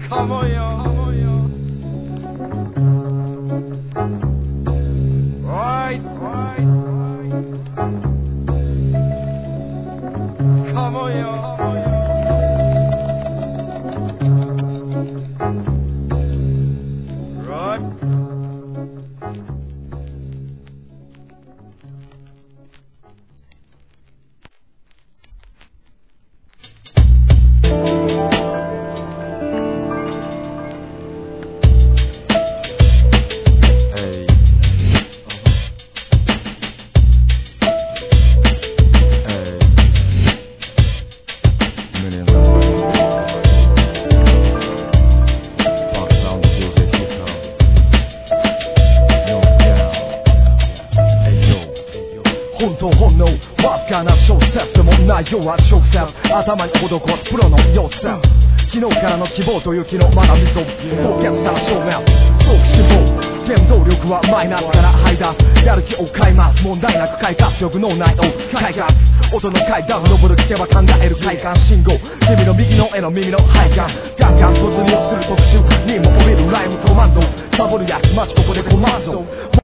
Come on, yo. Right. Come on, yo. 本当本能わずかな小説でも内容は直接頭に施すプロの様子昨日からの希望と雪のまだ溝凍結した正面早期死亡原動力はマイナスからハイダーやる気を変えます問題なく快活力脳内を開花音の階段登る聞けば考える快感信号君の右の絵の耳の配管ガンガン突入する特殊にも降りるライムコマンドサボるやつマジここでコマンド